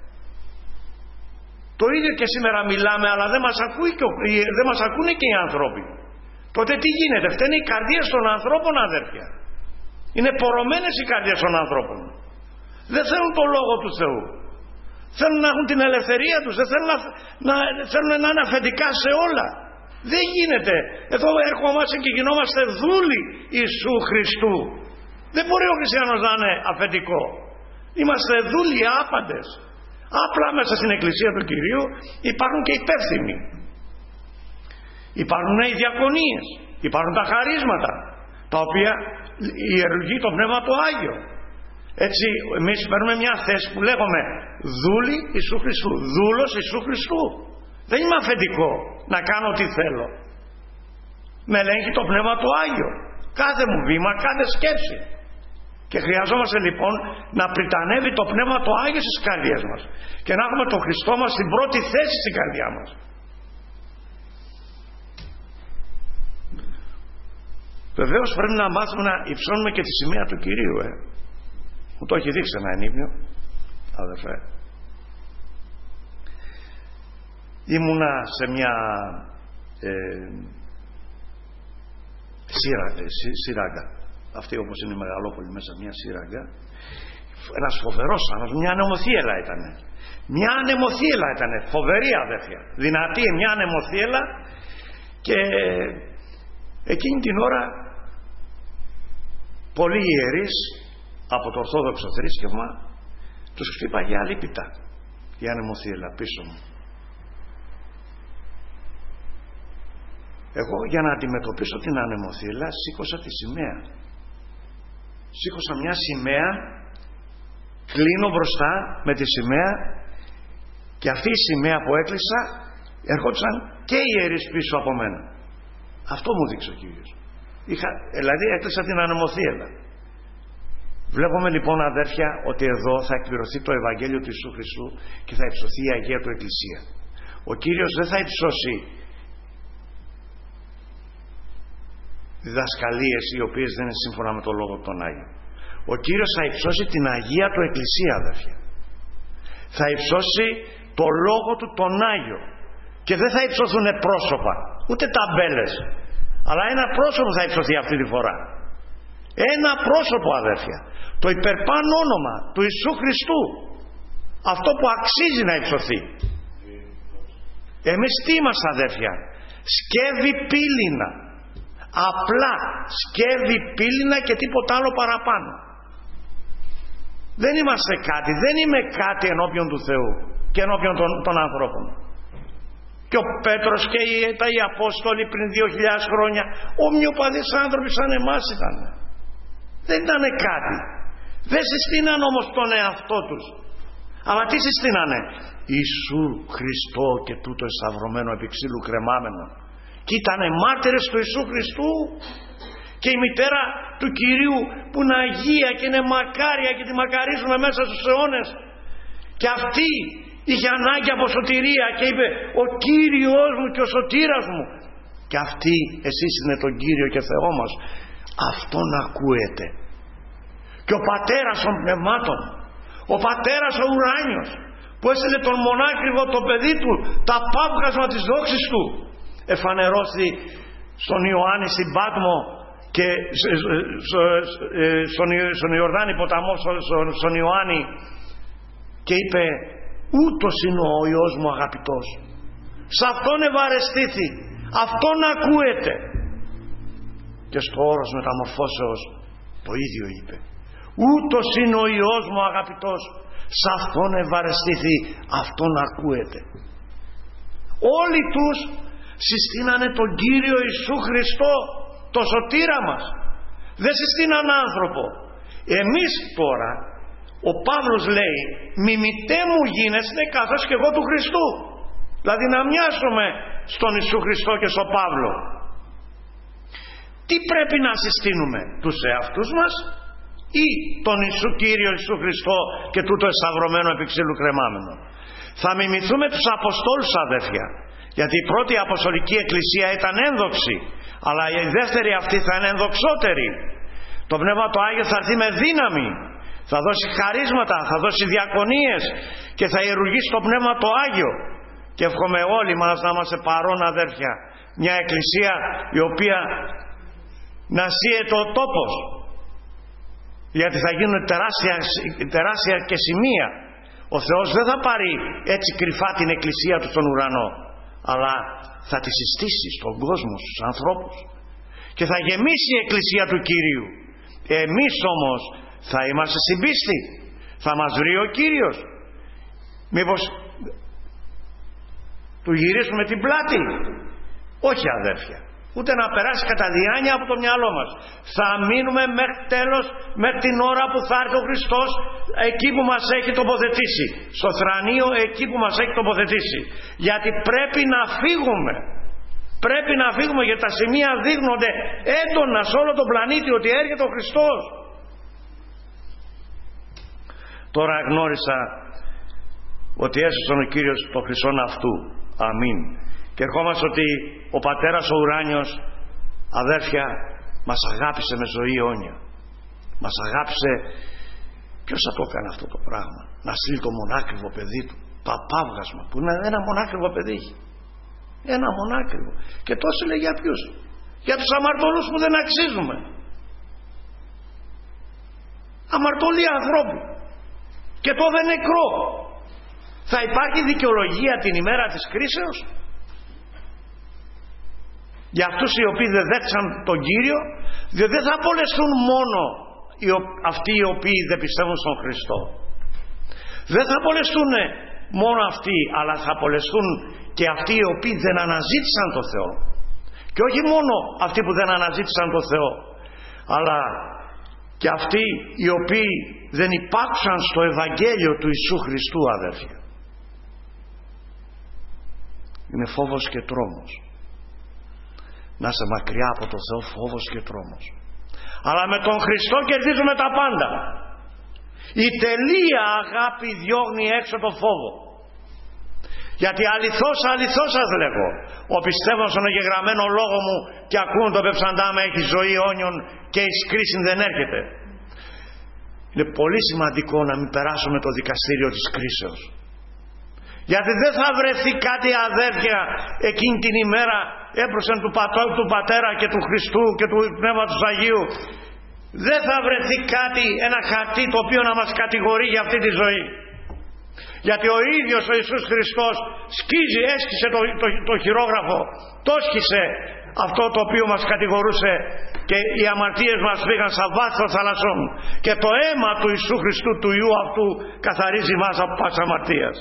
Το ίδιο και σήμερα μιλάμε, αλλά δεν μας, ακούει και ο, δεν μας ακούνε και οι άνθρωποι. Τότε τι γίνεται? Φταίνε οι καρδίες των ανθρώπων, αδέρφια. Είναι πορωμένες οι καρδίες των ανθρώπων. Δεν θέλουν το Λόγο του Θεού. Θέλουν να έχουν την ελευθερία τους. Δεν θέλουν να, να, θέλουν να είναι αφεντικά σε όλα. Δεν γίνεται. Εδώ έρχομαστε και γινόμαστε δούλοι Ιησού Χριστού. Δεν μπορεί ο χριστιανός να είναι αφεντικό. Είμαστε δούλοι άπαντες. Απλά μέσα στην εκκλησία του Κυρίου υπάρχουν και υπεύθυνοι. Υπάρχουν οι διακονίες. Υπάρχουν τα χαρίσματα, τα οποία ιερουργεί το Πνεύμα το Άγιο. Έτσι εμείς παίρνουμε μια θέση που λέγουμε δούλοι Ιησού Χριστού, δούλος Ιησού Χριστού. Δεν είμαι αφεντικό να κάνω ό,τι θέλω. Με ελέγχει το Πνεύμα το Άγιο, κάθε μου βήμα, κάθε σκέψη. Και χρειαζόμαστε λοιπόν να πριτανεύει το Πνεύμα το Άγιο στις καρδιές μας και να έχουμε τον Χριστό μας στην πρώτη θέση στην καρδιά μας. Βεβαίως πρέπει να μάθουμε να υψώνουμε και τη σημαία του Κυρίου. ε. Μου το έχει δείξει ένα ενήμιο, αδερφέ. Ήμουνα σε μια ε, σύρα, ε, σύ, σύραγγα, αυτή όπως είναι η Μεγαλόπολη μέσα, μια σύραγγα, ένας φοβερός άνθρωπος, μια ανεμοθύελα ήταν. Μια ανεμοθύελα ήταν, φοβερή, αδέρφια, δυνατή, μια ανεμοθύελα. Και εκείνη την ώρα πολλοί ιερείς από το Ορθόδοξο θρήσκευμα τους χτύπαγε αλίπητα η ανεμοθύελα πίσω μου. Εγώ για να αντιμετωπίσω την ανεμοθύελα σήκωσα τη σημαία. Σήκωσα μια σημαία, κλείνω μπροστά με τη σημαία, και αυτή η σημαία που έκλεισα ερχόντουσαν και οι ιερείς πίσω από μένα. Αυτό μου δείξε ο Κύριος. Είχα, δηλαδή έκλεισα την ανεμοθύελα. Βλέπουμε λοιπόν, αδέρφια, ότι εδώ θα εκπληρωθεί το Ευαγγέλιο του Ιησού Χριστού και θα υψωθεί η Αγία του Εκκλησία. Ο Κύριος δεν θα υψώσει διδασκαλίες οι οποίες δεν είναι σύμφωνα με το Λόγο των Άγιων. Ο Κύριος θα υψώσει την Αγία του Εκκλησία, αδέρφια. Θα υψώσει το Λόγο του τον Άγιο. Και δεν θα υψωθούν πρόσωπα, ούτε ταμπέλες, αλλά ένα πρόσωπο θα υψωθεί αυτή τη φορά. Ένα πρόσωπο, αδέρφια. Το υπερπάνω όνομα του Ιησού Χριστού. Αυτό που αξίζει να υψωθεί. Εμείς τι είμαστε, αδέρφια? Σκεύη πύληνα. Απλά σκεύη, πύληνα και τίποτα άλλο παραπάνω. Δεν είμαστε κάτι, δεν είμαι κάτι ενώπιον του Θεού και ενώπιον των, των ανθρώπων. Και ο Πέτρος και οι, τα, οι Απόστολοι πριν δύο χιλιάδες χρόνια ομοιοπαθείς άνθρωποι σαν εμάς ήταν. Δεν ήταν κάτι. Δεν συστήναν όμως τον εαυτό τους. Αλλά τι συστήνανε? Ιησού Χριστό και τούτο εσταυρωμένο επί ξύλου κρεμάμενο. Και ήτανε μάρτυρες του Ιησού Χριστού. Και η μητέρα του Κυρίου που είναι Αγία και είναι μακάρια και τη μακαρίζουμε μέσα στους αιώνες. Και αυτή είχε ανάγκη από σωτηρία και είπε ο Κύριος μου και ο σωτήρας μου. Και αυτή εσείς είναι τον Κύριο και Θεό μας. Αυτόν ακούετε. Και ο Πατέρας των πνευμάτων, ο Πατέρας ο ουράνιος, που έστειλε τον μονάκριβο το παιδί του, τα παύγασμα της δόξης του, εφανερώθη στον Ιωάννη στην Πάτμο και στον Ιορδάνη ποταμό, στον Ιωάννη, και είπε ούτως είναι ο Υιός μου αγαπητός, σε αυτόν ευαρεστήθη, αυτόν ακούετε. Και στο όρος μεταμορφώσεως το ίδιο είπε, ούτως είναι ο Υιός μου αγαπητός, σε αυτόν ευαρεστήθη, αυτόν ακούετε. Όλοι τους συστήνανε τον Κύριο Ιησού Χριστό, το σωτήρα μας. Δεν συστήναν άνθρωπο. Εμείς τώρα, ο Παύλος λέει, μιμητέ μου γίνεστε καθώς και εγώ του Χριστού. Δηλαδή να μοιάσουμε στον Ιησού Χριστό και στον Παύλο. Τι πρέπει να συστήνουμε? Τους εαυτούς μας ή τον Ιησού Κύριο Ιησού Χριστό και τούτο εσταυρωμένο επί ξύλου κρεμάμενο? Θα μιμηθούμε τους Αποστόλους, αδέρφια, γιατί η πρώτη Αποστολική Εκκλησία ήταν ένδοξη, αλλά η δεύτερη αυτή θα είναι ενδοξότερη. Το Πνεύμα το Άγιο θα έρθει με δύναμη, θα δώσει χαρίσματα, θα δώσει διακονίες και θα ιερουργήσει το Πνεύμα το Άγιο. Και εύχομαι όλοι μας να είμαστε παρόν, αδέρφια, μια εκκλησία η οποία να σύεται ο τόπος, γιατί θα γίνουν τεράστια, τεράστια και σημεία. Ο Θεός δεν θα πάρει έτσι κρυφά την εκκλησία του στον ουρανό, αλλά θα τη συστήσει στον κόσμο, στους ανθρώπους, και θα γεμίσει η εκκλησία του Κυρίου. Εμείς όμως θα είμαστε στην πίστη, θα μας βρει ο Κύριος? Μήπως του γυρίσουμε την πλάτη? Όχι, αδέρφια, ούτε να περάσει κατά διάνοια από το μυαλό μας. Θα μείνουμε μέχρι τέλος, μέχρι την ώρα που θα έρθει ο Χριστός εκεί που μας έχει τοποθετήσει, στο θρανείο εκεί που μας έχει τοποθετήσει. Γιατί πρέπει να φύγουμε, πρέπει να φύγουμε, γιατί τα σημεία δείχνονται έντονα σε όλο τον πλανήτη ότι έρχεται ο Χριστός. Τώρα γνώρισα ότι έσωσαν ο Κύριος το χρυσόν αυτού. Αμήν. Και ερχόμαστε ότι ο Πατέρας ο ουράνιος, αδέρφια, μας αγάπησε με ζωή αιώνια. Μας αγάπησε. Ποιος θα το έκανε αυτό το πράγμα? Να στείλει το μονάκριβο παιδί του, παπάβγασμα, που είναι ένα μονάκριβο παιδί. Ένα μονάκριβο. Και τόσο λέει για ποιους? Για τους αμαρτωλούς που δεν αξίζουμε. Αμαρτωλοί ανθρώποι. Και το δεν νεκρό. Θα υπάρχει δικαιολογία την ημέρα της κρίσεως? Για αυτούς οι οποίοι δεν δέξαν τον Κύριο, διότι δεν θα απολεστούν μόνο αυτοί οι οποίοι δεν πιστεύουν στον Χριστό. Δεν θα απολεστούν μόνο αυτοί, αλλά θα απολεστούν και αυτοί οι οποίοι δεν αναζήτησαν τον Θεό. Και όχι μόνο αυτοί που δεν αναζήτησαν τον Θεό, αλλά και αυτοί οι οποίοι δεν υπάκουσαν στο Ευαγγέλιο του Ιησού Χριστού, αδέρφια. Είναι φόβος και τρόμος. Να είσαι μακριά από τον Θεό, φόβος και τρόμος. Αλλά με τον Χριστό κερδίζουμε τα πάντα. Η τελεία αγάπη διώχνει έξω το φόβο. Γιατί αληθώς, αληθώς σας λέγω, ο πιστεύων στον εγγεγραμμένο λόγο μου και ακούν το πεψαντά με έχει ζωή αιώνιον και εις κρίση δεν έρχεται. Είναι πολύ σημαντικό να μην περάσουμε το δικαστήριο της κρίσεως. Γιατί δεν θα βρεθεί κάτι, αδέρφια, εκείνη την ημέρα έπροσεν του, πατώ, του Πατέρα και του Χριστού και του Πνεύματος Αγίου. Δεν θα βρεθεί κάτι, ένα χαρτί το οποίο να μας κατηγορεί για αυτή τη ζωή. Γιατί ο ίδιος ο Ιησούς Χριστός σκίζει, έσκησε το, το, το χειρόγραφο, το έσκησε αυτό το οποίο μας κατηγορούσε και οι αμαρτίες μας πήγαν στα βάθη των θαλασσών, και το αίμα του Ιησού Χριστού, του Υιού αυτού, καθαρίζει μας από πάσα αμαρτίας.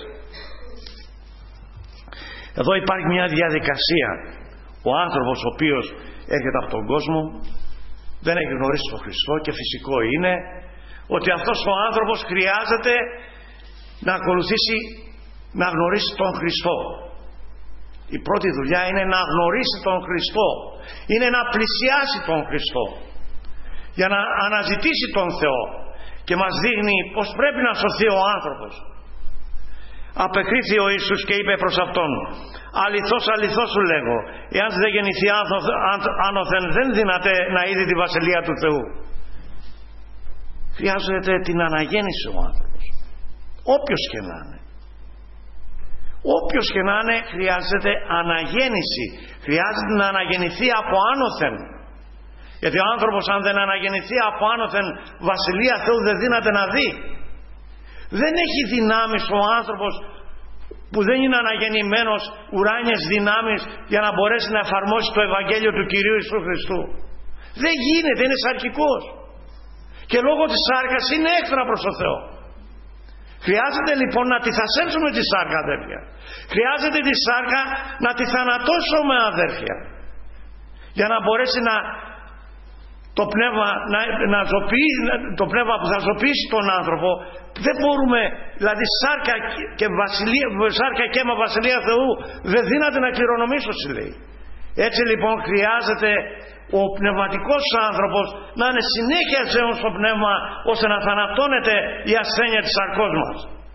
Εδώ υπάρχει μια διαδικασία. Ο άνθρωπος ο οποίος έρχεται από τον κόσμο δεν έχει γνωρίσει τον Χριστό, και φυσικό είναι ότι αυτός ο άνθρωπος χρειάζεται να ακολουθήσει, να γνωρίσει τον Χριστό. Η πρώτη δουλειά είναι να γνωρίσει τον Χριστό, είναι να πλησιάσει τον Χριστό για να αναζητήσει τον Θεό, και μας δείχνει πως πρέπει να σωθεί ο άνθρωπος. Απεκρίθη ο Ιησούς και είπε προς αυτόν: αληθώς αληθώς σου λέγω, εάν δεν γεννηθεί άνωθεν δεν δύναται να είδει τη βασιλεία του Θεού. Χρειάζεται την αναγέννηση ο άνθρωπος, όποιος και να είναι. Όποιος και να είναι χρειάζεται αναγέννηση, χρειάζεται να αναγεννηθεί από άνωθεν. Γιατί ο άνθρωπος αν δεν αναγεννηθεί από άνωθεν, βασιλεία Θεού δεν δύναται να δει. Δεν έχει δυνάμεις ο άνθρωπος που δεν είναι αναγεννημένος, ουράνιες δυνάμεις, για να μπορέσει να εφαρμόσει το Ευαγγέλιο του Κυρίου Ιησού Χριστού. Δεν γίνεται, είναι σαρκικός, και λόγω της σάρκας είναι έξτρα προς το Θεό. Χρειάζεται λοιπόν να τη θασέψουμε τη σάρκα, αδέρφια. Χρειάζεται τη σάρκα να τη θανατώσουμε, αδέρφια, για να μπορέσει να το πνεύμα, να, να ζωπεί, το πνεύμα που θα ζωπήσει τον άνθρωπο. Δεν μπορούμε, δηλαδή σάρκα και, βασιλεία, σάρκα και αίμα βασιλεία Θεού δεν δύναται να κληρονομήσω, λέει. Έτσι λοιπόν χρειάζεται ο πνευματικός άνθρωπος να είναι συνέχεια ζέων στο πνεύμα, ώστε να θανατώνεται η ασθένεια της σαρκός μας.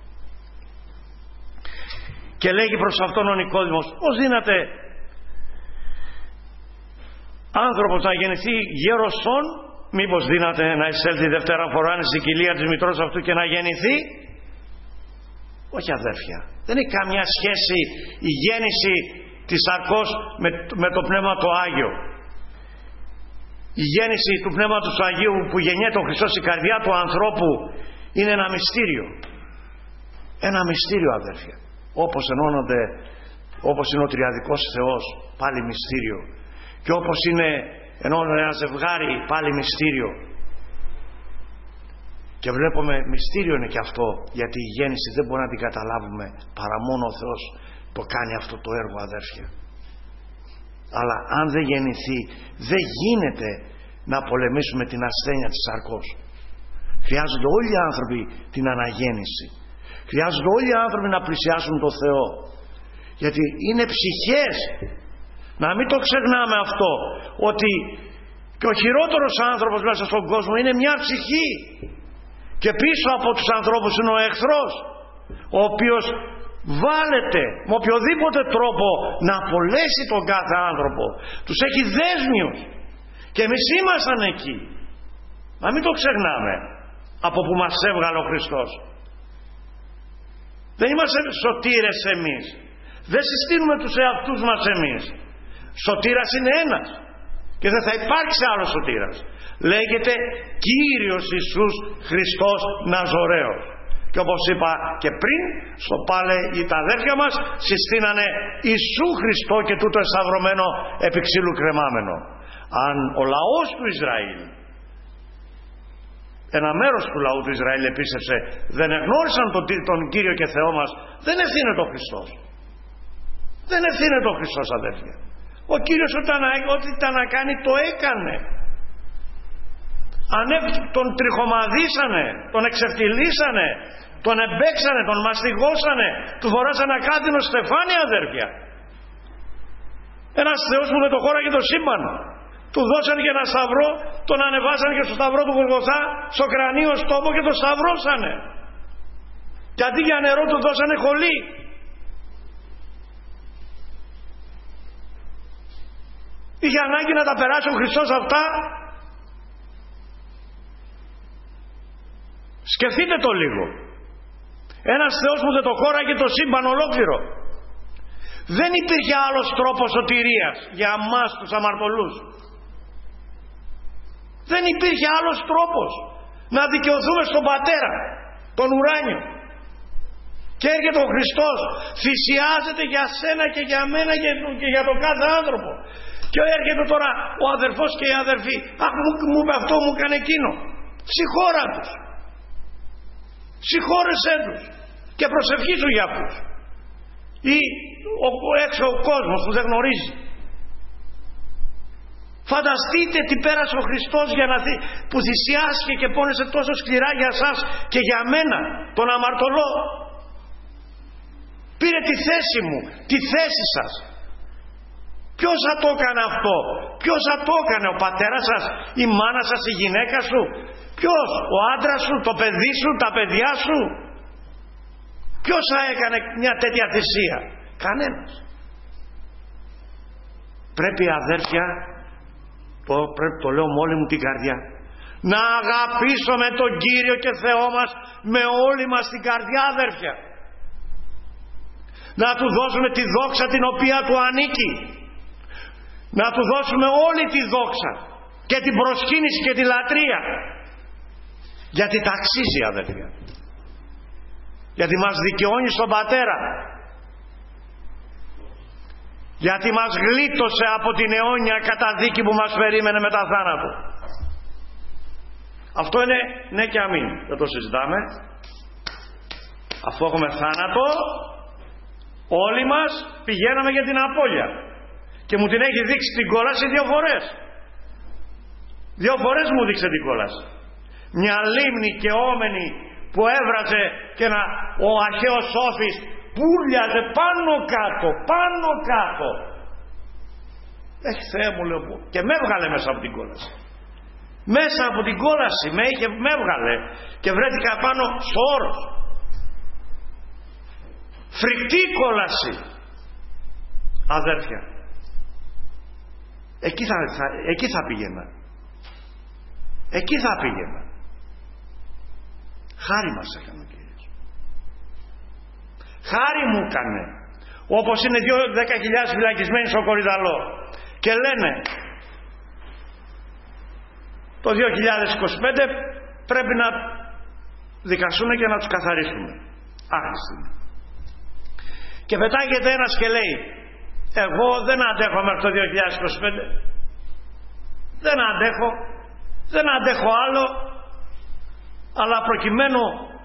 Και λέγει προς αυτόν ο Νικόδημος: πώς δύναται άνθρωπος να γεννηθεί γέροσον? Μήπως δύναται να εισέλθει δευτέρα φορά στην κοιλία της μητρός αυτού και να γεννηθεί? Όχι, αδέρφια, δεν έχει καμιά σχέση η γέννηση της σαρκός με, με το Πνεύμα το Άγιο. Η γέννηση του Πνεύματος του Αγίου που γεννιέται ο Χριστός στην καρδιά του ανθρώπου είναι ένα μυστήριο. Ένα μυστήριο, αδέρφια. Όπως ενώνονται, όπως είναι ο τριαδικός Θεός, πάλι μυστήριο. Και όπως είναι ενώνονται ένα ζευγάρι, πάλι μυστήριο. Και βλέπουμε μυστήριο είναι και αυτό, γιατί η γέννηση δεν μπορεί να την καταλάβουμε παρά μόνο ο Θεός το κάνει αυτό το έργο, αδέρφια. Αλλά αν δεν γεννηθεί, δεν γίνεται να πολεμήσουμε την ασθένεια της σαρκός. Χρειάζονται όλοι οι άνθρωποι την αναγέννηση. Χρειάζονται όλοι οι άνθρωποι να πλησιάσουν τον Θεό, γιατί είναι ψυχές. Να μην το ξεχνάμε αυτό, ότι και ο χειρότερος άνθρωπος μέσα στον κόσμο είναι μια ψυχή, και πίσω από τους ανθρώπους είναι ο εχθρός, ο οποίος βάλετε με οποιοδήποτε τρόπο να απολέσει τον κάθε άνθρωπο. Τους έχει δέσμιους, και εμείς ήμασταν εκεί. Να μην το ξεχνάμε, από που μας έβγαλε ο Χριστός. Δεν είμαστε σωτήρες εμείς, δεν συστήνουμε τους εαυτούς μας εμείς. Σωτήρας είναι ένας, και δεν θα υπάρξει άλλος σωτήρας. Λέγεται Κύριος Ιησούς Χριστός Ναζωραίος. Και όπως είπα και πριν, στο πάλε τα αδέρφια μας συστήνανε Ιησού Χριστό και τούτο εσταυρωμένο επί ξύλου κρεμάμενο. Αν ο λαός του Ισραήλ, ένα μέρος του λαού του Ισραήλ επίστεψε, δεν εγνώρισαν τον, τον Κύριο και Θεό μας, δεν ευθύνεται ο Χριστός. Δεν ευθύνεται ο Χριστός, αδέρφια. Ο Κύριος ό,τι ήταν να κάνει το έκανε. Ανέ, τον τριχομαδίσανε, τον εξευτυλίσανε, τον εμπέξανε, τον μαστιγώσανε, του φοράσανε ακάτινο στεφάνι, αδέρφια. Ένας Θεός που με το χώρα και το σύμπαν. Του δώσανε και ένα σταυρό, τον ανεβάσανε και στο σταυρό του Γολγοθά, στο κρανίο στόμπο, και τον σταυρώσανε. Και αντί για νερό του δώσανε χολή. Είχε ανάγκη να τα περάσει ο Χριστός αυτά? Σκεφτείτε το λίγο. Ένας Θεός που δεν το χώραγε το σύμπαν ολόκληρο. Δεν υπήρχε άλλος τρόπος σωτηρίας για εμάς τους αμαρτωλούς. Δεν υπήρχε άλλος τρόπος να δικαιωθούμε στον Πατέρα, τον ουράνιο. Και έρχεται ο Χριστός, θυσιάζεται για σένα και για μένα και για τον κάθε άνθρωπο. Και έρχεται τώρα ο αδερφός και η αδερφή, αχ μου, μου είπε αυτό, μου έκανε εκείνο. Συγχώρα τους, συγχώρεσέ τους και προσευχήσου για αυτούς. Ή ο, έξω ο κόσμος που δεν γνωρίζει. Φανταστείτε τι πέρασε ο Χριστός για να δει, που θυσιάστηκε και πόνεσε τόσο σκληρά για σας και για μένα τον αμαρτωλό. Πήρε τη θέση μου, τη θέση σας. Ποιος θα το έκανε αυτό? Ποιος θα το έκανε? Ο πατέρας σας, η μάνα σας, η γυναίκα σου? Ποιος? Ο άντρας σου, το παιδί σου, τα παιδιά σου? Ποιος θα έκανε μια τέτοια θυσία? Κανένας. Πρέπει, αδέρφια, το, πρέπει, το λέω με όλη μου την καρδιά, να αγαπήσουμε τον Κύριο και Θεό μας με όλη μας την καρδιά, αδέρφια. Να Του δώσουμε τη δόξα την οποία Του ανήκει. Να Του δώσουμε όλη τη δόξα και την προσκύνηση και τη λατρεία. Γιατί τα αξίζει, αδέρφια. Γιατί μας δικαιώνει στον Πατέρα. Γιατί μας γλίτωσε από την αιώνια καταδίκη που μας περίμενε μετά θάνατο. Αυτό είναι ναι και αμήν. Δεν το συζητάμε. Αφού έχουμε θάνατο, όλοι μας πηγαίναμε για την απώλεια. Και μου την έχει δείξει την κόλαση δύο φορές. Δύο φορές μου δείξε την κόλαση. Μια λίμνη και όμενη που έβραζε και να, ο αρχαίος Σόφης πουλιαζε πάνω κάτω, πάνω κάτω. Έχει Θεέ μου, λέω, και με έβγαλε μέσα από την κόλαση. Μέσα από την κόλαση με, είχε, με έβγαλε και βρέθηκα πάνω στο όρος. Φρικτή κόλαση, αδέρφια. Εκεί θα, θα, εκεί θα πήγαινα. Εκεί θα πήγαινα. Χάρη μας έκανε ο Κύριος. Χάρη μου έκανε. Όπως είναι δύο δέκα χιλιάδες φυλακισμένοι στο Κορυδαλό και λένε το δύο χιλιάδες είκοσι πέντε πρέπει να δικαστούν και να τους καθαρίσουμε. Άχρηστη. Και πετάγεται ένας και λέει, εγώ δεν αντέχω μέχρι το δύο χιλιάδες είκοσι πέντε, δεν αντέχω, δεν αντέχω άλλο, αλλά προκειμένου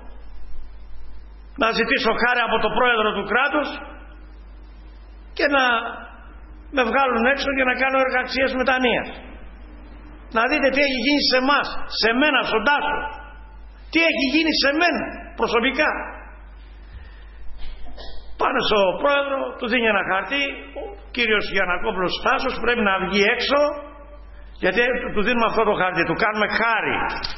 να ζητήσω χάρη από το πρόεδρο του κράτους και να με βγάλουν έξω και να κάνω εργαξίες μετανοίας. Να δείτε τι έχει γίνει σε εμάς, σε μένα, στον Τάσο. Τι έχει γίνει σε μένα προσωπικά. Πάνε στο πρόεδρο, του δίνει ένα χαρτί, ο κύριος Γιαννακόπουλος Τάσος πρέπει να βγει έξω, γιατί του δίνουμε αυτό το χαρτί, του κάνουμε χάρη.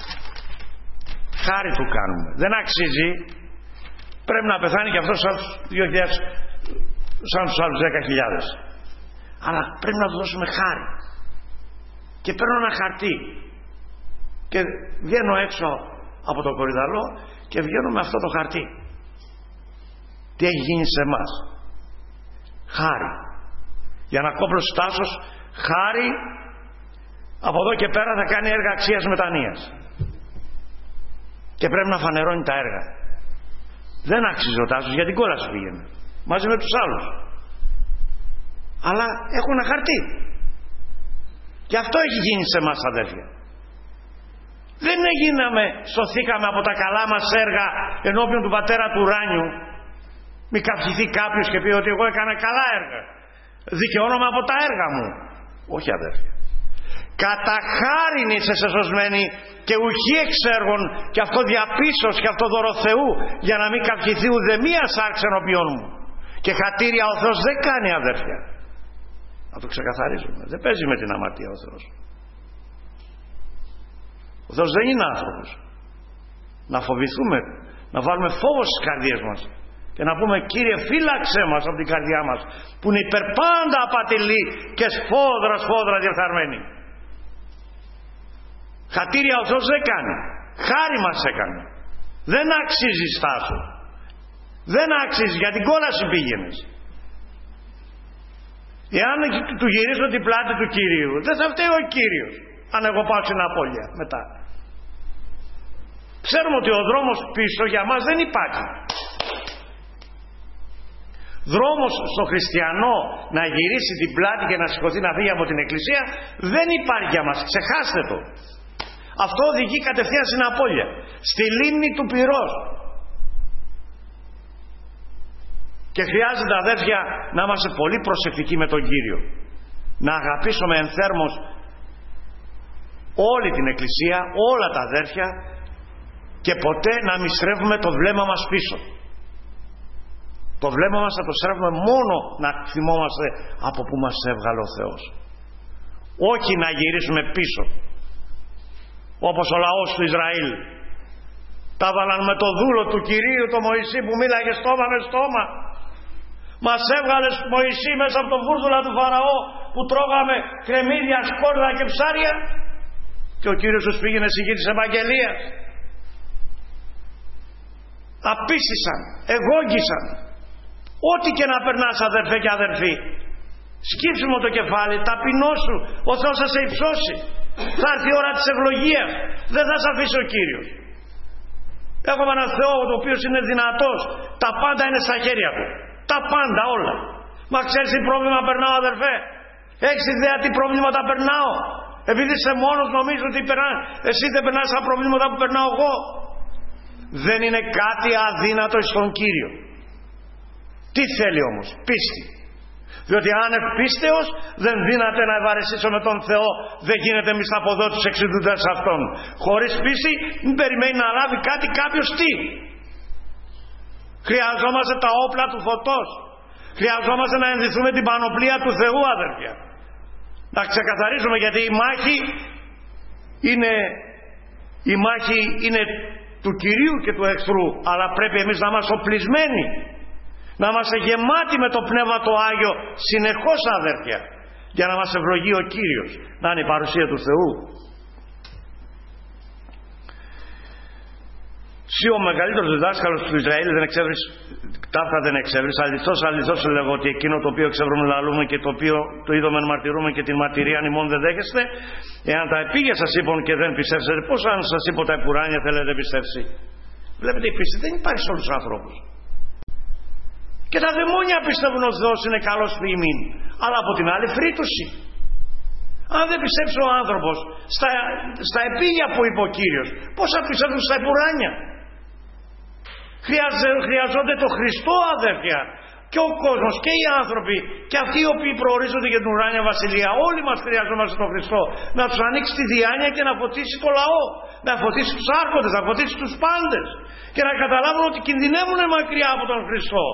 Χάρη του κάνουμε. Δεν αξίζει. Πρέπει να πεθάνει και αυτός σαν τους δύο χιλιάδες, σαν τους άλλους δέκα χιλιάδες. Αλλά πρέπει να του δώσουμε χάρη. Και παίρνω ένα χαρτί και βγαίνω έξω από το Κορυδαλό και βγαίνω με αυτό το χαρτί. Τι έχει γίνει σε εμάς? Χάρη. Γιαννακόπουλος Τάσος, χάρη, από εδώ και πέρα θα κάνει έργα αξίας μετανοίας. Και πρέπει να φανερώνει τα έργα. Δεν άξιζε ο Τάσος, γιατί κόλαση πήγαινε μαζί με τους άλλους. Αλλά έχουν ένα χαρτί. Και αυτό έχει γίνει σε εμάς, αδέρφια. Δεν έγιναμε, σωθήκαμε από τα καλά μας έργα ενώπιον του Πατέρα του ουράνιου. Μη καυχηθεί κάποιος και πει ότι εγώ έκανα καλά έργα, δικαιώνομαι από τα έργα μου. Όχι, αδέρφια. Κατά χάριν είσαι σωσμένοι και ουχή εξ έργων, και αυτό διαπίσως και αυτό δώρο Θεού, για να μην καυχηθεί ουδε μία σάρξ ενώπιον μου. Και χατήρια ο Θεός δεν κάνει, αδέρφια. Να το ξεκαθαρίζουμε. Δεν παίζει με την αμαρτία ο Θεός. Ο Θεός δεν είναι άνθρωπος. Να φοβηθούμε, να βάλουμε φόβο στις καρδιές μας και να πούμε, Κύριε, φύλαξέ μας από την καρδιά μας που είναι υπερπάντα απατηλή και σφόδρα σφόδρα διεφθαρμένη. Χατήρια ο Θεός δεν κάνει. Χάρη μας έκανε. Δεν αξίζει, Στάσο. Δεν αξίζει, για την κόλαση πήγαινες. Εάν του γυρίσω την πλάτη του Κυρίου, δεν θα φταίει ο Κύριος αν εγώ πάω στην απώλεια μετά. Ξέρουμε ότι ο δρόμος πίσω για μας δεν υπάρχει. Δρόμος στο χριστιανό να γυρίσει την πλάτη και να σηκωθεί να φύγει από την εκκλησία δεν υπάρχει για μας, ξεχάστε το. Αυτό οδηγεί κατευθείαν στην απώλεια, στη λίμνη του πυρός. Και χρειάζεται, αδέρφια, να είμαστε πολύ προσεκτικοί με τον Κύριο, να αγαπήσουμε ενθέρμως όλη την εκκλησία, όλα τα αδέρφια, και ποτέ να μη στρέφουμε το βλέμμα μας πίσω. Το βλέμμα μας θα το στρέφουμε μόνο να θυμόμαστε από που μας έβγαλε ο Θεός, όχι να γυρίσουμε πίσω όπως ο λαός του Ισραήλ. Τα βάλαν με το δούλο του Κυρίου, το Μωυσή, που μίλαγε στόμα με στόμα. Μας έβγαλε Μωυσή μέσα από τον βούρδουλα του Φαραώ, που τρώγαμε κρεμμύδια, σκόρδα και ψάρια, και ο Κύριος τους πήγαινε συγγύη της Ευαγγελίας. Απίστησαν, εγώγησαν. Ό,τι και να περνάς, αδερφέ και αδερφοί, σκύψου μου το κεφάλι, ταπεινώσου, ο Θεός θα σε υψώσει. Θα έρθει η ώρα της ευλογίας, δεν θα σε αφήσει ο Κύριος. Έχουμε έναν Θεό ο οποίος είναι δυνατός, τα πάντα είναι στα χέρια του, τα πάντα όλα. Μα ξέρεις τι πρόβλημα περνάω, αδερφέ? Έχεις ιδέα τι προβλήματα περνάω? Επειδή είσαι μόνος νομίζεις ότι περνά, εσύ δεν περνάς τα προβλήματα που περνάω εγώ. Δεν είναι κάτι αδύνατο στον Κύριο. Τι θέλει όμως? Πίστη. Διότι αν ευπίστεως δεν δύναται να ευαρεσίσω με τον Θεό, δεν γίνεται μισθαποδότης εξειδουδές αυτών. Χωρίς πίστη μην περιμένει να λάβει κάτι κάποιος. Τι? Χρειαζόμαστε τα όπλα του φωτός. Χρειαζόμαστε να ενδυθούμε την πανοπλία του Θεού, αδερφιά. Να ξεκαθαρίσουμε, γιατί η μάχη είναι, η μάχη είναι του Κυρίου και του εχθρού, αλλά πρέπει εμείς να είμαστε οπλισμένοι, να είμαστε γεμάτοι με το Πνεύμα το Άγιο συνεχώς, αδέρφια, για να μας ευλογεί ο Κύριος, να είναι η παρουσία του Θεού. Συ ο μεγαλύτερος διδάσκαλος του Ισραήλ δεν εξέβρεις, ταύτα δεν εξέβρεις, αληθώς αληθώς λέγω ότι εκείνο το οποίο εξεύρουμε λαλούμε και το οποίο το είδαμε μαρτυρούμε και την μαρτυρία αν ημών δεν δέχεστε, εάν τα επίγεια σας είπαν και δεν πιστεύσετε, πώς αν σας είπω τα επουράνια θέλετε πιστεύσει? Βλέπετε, η πίστη δεν υπάρχει σε όλους τους ανθρώπους. Και τα δαιμόνια πιστεύουν ο Θεός είναι καλός ποιημήν, αλλά από την άλλη φρήτωση. Αν δεν πιστέψει ο άνθρωπος στα, στα επίγεια που είπε ο Κύριος, πώς θα πιστέψουν στα επουράνια? Χρειαζόνται το Χριστό, αδέρφια, και ο κόσμος και οι άνθρωποι και αυτοί οι οποίοι προορίζονται για την ουράνια βασιλεία. Όλοι μας χρειαζόμαστε τον Χριστό, να τους ανοίξει τη διάνοια και να φωτίσει το λαό, να φωτίσει τους άρχοντες, να φωτίσει τους πάντες και να καταλάβουν ότι κινδυνεύουν μακριά από τον Χριστό.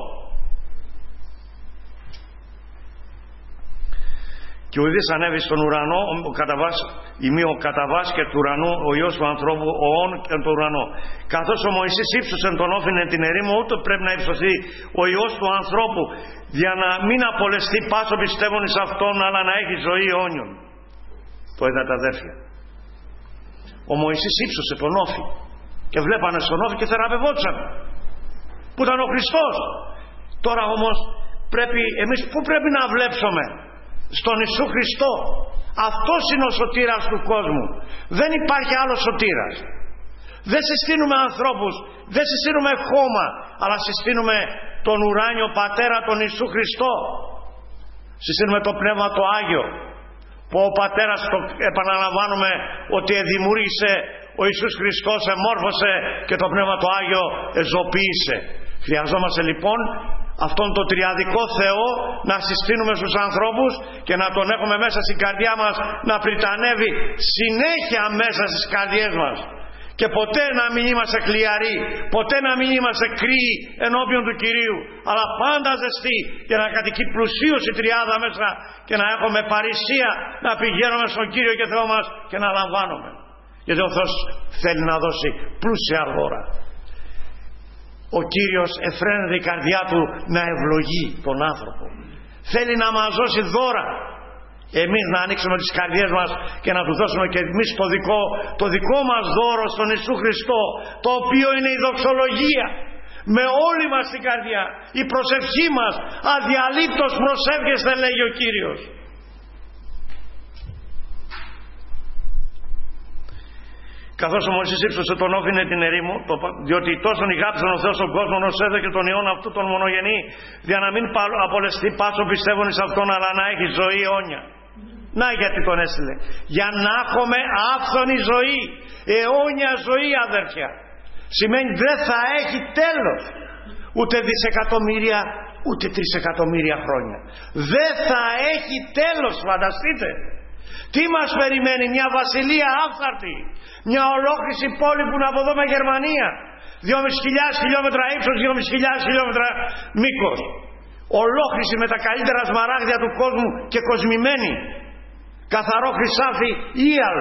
Και ο Ιδής ανέβη στον ουρανό, ο καταβάς, ημί ο καταβάς και του ουρανού, ο Υιός του ανθρώπου, ο όν και τον ουρανό. Καθώς ο Μωυσής ύψωσεν τον όφινε την ερήμο, ούτε πρέπει να υψωθεί ο Υιός του ανθρώπου, για να μην απολεστεί πάσο πιστεύων εις αυτόν, αλλά να έχει ζωή αιώνιον. Το είδατε, αδέρφια? Ο Μωυσής ύψωσε τον όφη και βλέπανε στον όφη και θεραπευόντουσαν, που ήταν ο Χριστός. Τώρα όμως πρέπει, εμείς πού πρέπει να βλέψουμε? Στον Ιησού Χριστό. Αυτός είναι ο σωτήρας του κόσμου. Δεν υπάρχει άλλος σωτήρας. Δεν συστήνουμε ανθρώπους, δεν συστήνουμε χώμα, αλλά συστήνουμε τον ουράνιο Πατέρα, τον Ιησού Χριστό. Συστήνουμε το Πνεύμα το Άγιο, που ο Πατέρας, το επαναλαμβάνουμε, ότι εδημιούργησε ο Ιησούς Χριστός, εμόρφωσε και το Πνεύμα το Άγιο εζωποίησε. Χρειαζόμαστε λοιπόν αυτόν τον τριαδικό Θεό να συστήνουμε στους ανθρώπους και να τον έχουμε μέσα στην καρδιά μας, να πριτανεύει συνέχεια μέσα στις καρδιές μας, και ποτέ να μην είμαστε χλιαροί, ποτέ να μην είμαστε κρύοι ενώπιον του Κυρίου, αλλά πάντα ζεστοί, και να κατοικεί πλουσίως η τριάδα μέσα και να έχουμε παρησία να πηγαίνουμε στον Κύριο και Θεό μας και να λαμβάνουμε, γιατί ο Θεός θέλει να δώσει πλούσια δώρα. Ο Κύριος εφραίνεται η καρδιά του να ευλογεί τον άνθρωπο. Θέλει να μας δώσει δώρα. Εμείς να ανοίξουμε τις καρδιές μας και να του δώσουμε και εμείς το δικό, το δικό μας δώρο στον Ιησού Χριστό, το οποίο είναι η δοξολογία. Με όλη μας την καρδιά, η προσευχή μας αδιαλείπτως προσεύχεστε, λέγει ο Κύριος. Καθώς ο Μωυσής ύψωσε τον όφινε την ερήμο, διότι τόσον ηγάπησαν ο Θεός τον κόσμο, ως έδωκε τον Υιόν αυτού τον μονογενή, για να μην απολεστεί πάσο πιστεύων εις αυτόν, αλλά να έχει ζωή αιώνια. Να γιατί τον έστειλε. Για να έχουμε άφθονη ζωή, αιώνια ζωή, αδέρφια. Σημαίνει δεν θα έχει τέλος. Ούτε δισεκατομμύρια, ούτε τρισεκατομμύρια χρόνια. Δεν θα έχει τέλος, φανταστείτε. Τι μας περιμένει? Μια βασιλεία άφθαρτη, μια ολόκληρη πόλη που είναι από εδώ με Γερμανία, δυόμισι χιλιάδες χιλιόμετρα ύψος, δυόμισι χιλιάδες χιλιόμετρα μήκος, ολόκληρη με τα καλύτερα σμαράγδια του κόσμου και κοσμημένη, καθαρό χρυσάφι ίαλ.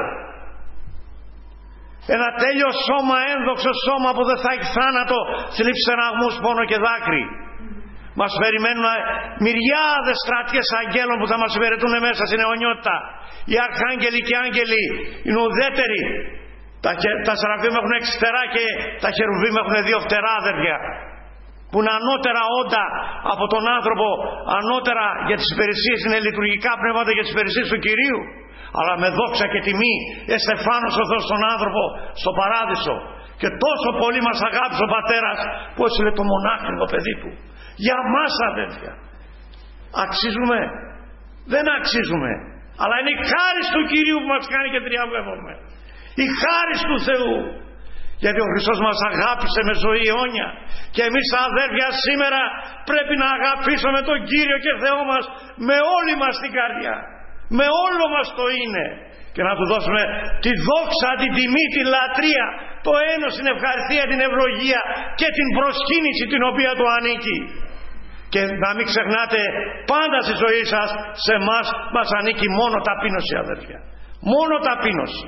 Ένα τέλειο σώμα, ένδοξο σώμα που δεν θα έχει θάνατο, θλίψη, στεναγμούς, πόνο και δάκρυ. Μας περιμένουν μυριάδες στρατιές αγγέλων που θα μας υπηρετούν μέσα στην αιωνιότητα. Οι αρχάγγελοι και οι άγγελοι είναι ουδέτεροι. Τα, τα σεραφείμ έχουν έξι φτερά και τα χερουβίμ έχουν δύο φτερά, αδέρφια, που είναι ανώτερα όντα από τον άνθρωπο, ανώτερα για τις υπηρεσίες, είναι λειτουργικά πνεύματα για τις υπηρεσίες του Κυρίου, αλλά με δόξα και τιμή εστεφάνωσε ο Θεός τον άνθρωπο στο παράδεισο. Και τόσο πολύ μας αγάπησε ο Πατέρας που έστειλε το μονάχροινο παιδί του για μας, αδέρφια. Αξίζουμε? Δεν αξίζουμε, αλλά είναι η χάρις του Κυρίου που μας κάνει και τριαμβεύουμε. Η χάρις του Θεού, γιατί ο Χριστός μας αγάπησε με ζωή αιώνια. Και εμείς, αδέρφια, σήμερα πρέπει να αγαπήσουμε τον Κύριο και Θεό μας με όλη μας την καρδιά, με όλο μας το είναι, και να του δώσουμε τη δόξα, την τιμή, τη λατρεία, το ένος, την ευχαριστία, την ευλογία και την προσκύνηση την οποία του ανήκει. Και να μην ξεχνάτε, πάντα στη ζωή σας, σε εμάς μας ανήκει μόνο ταπείνωση, αδέρφια. Μόνο ταπείνωση.